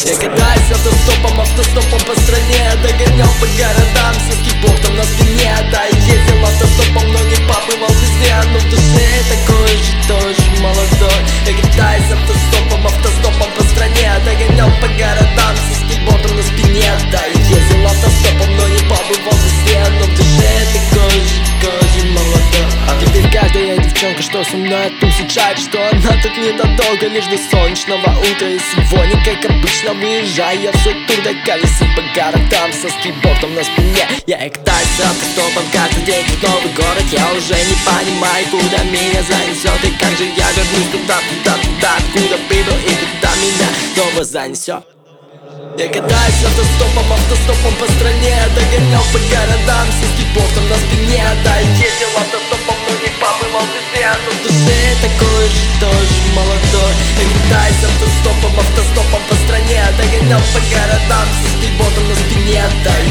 Я катаюсь автостопом по стране, догонял по городам со скейтбордом на спине. Да, и ездил автостопом, но не побывал везде, но в душе такой же, тоже молодой. Я катаюсь автостопом по стране, догонял по городам со скейтбордом на спине. Да, и ездил автостопом, но не побывал везде, но в душе такой же молодой. А теперь каждая девчонка, что со мной тусит, шарит, что она тут ненадолго, лишь до солнечного утра. И сегодня, как обычно, выезжаю я все туда, колесить по городам со скейтбордом на спине. Я катаюсь автостопом каждый день в новый город. Я уже не понимаю, куда меня занесет, и как же я вернусь туда, откуда приду и куда меня снова занесет. Я катаюсь автостопом по стране, догонял по городам со скейтбордом на спине. Да, и ездил автостопом, но не побывал везде, но в душе такой же, тоже молодой. Я катаюсь автостопом по стране, догонял по городам со скейтбордом на спине. Да,